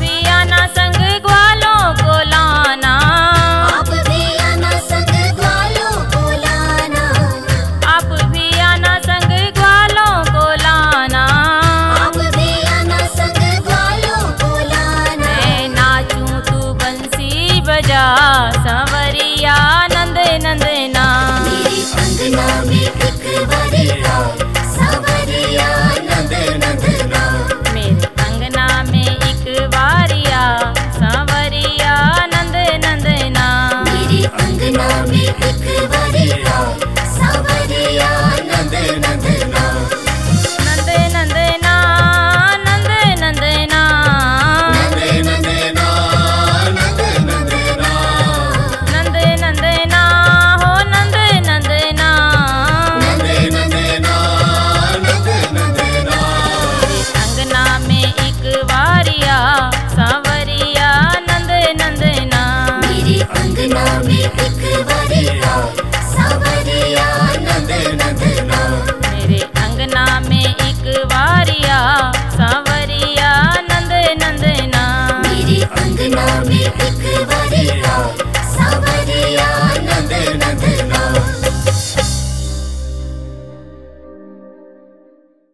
भी आना संग ग्वालों को लाना, आप भी आना संग ग्वालों को लाना, आप भी आना संग ग्वालों को लाना। आप भी आना संग ग्वालों को लाना। मैं नाचूं तू बंसी बजा सांवरिया नंद नंदना। मेरे अंगना में एक बारी आओ सांवरिया नंद नंदना। मेरे अंगना में एक बारिया सांवरिया नंद नंदना। मेरे अंगना में एक बारी आओ सांवरिया नंद नंदना। नंद नंदना नंद नंदना। नंद नंदना नंद नंदना। नंद नंदना हो नंद नंदना। नंद नंदना नंद नंदना। अंगना में एक बारिया सांवरिया नंद नंदना। मेरे अंगना में एक बारी आओ सांवरिया नंद नंदना। मेरे अंगना में एक बारिया सांवरिया नंद नंदना। मेरे अंगना में एक बारी आओ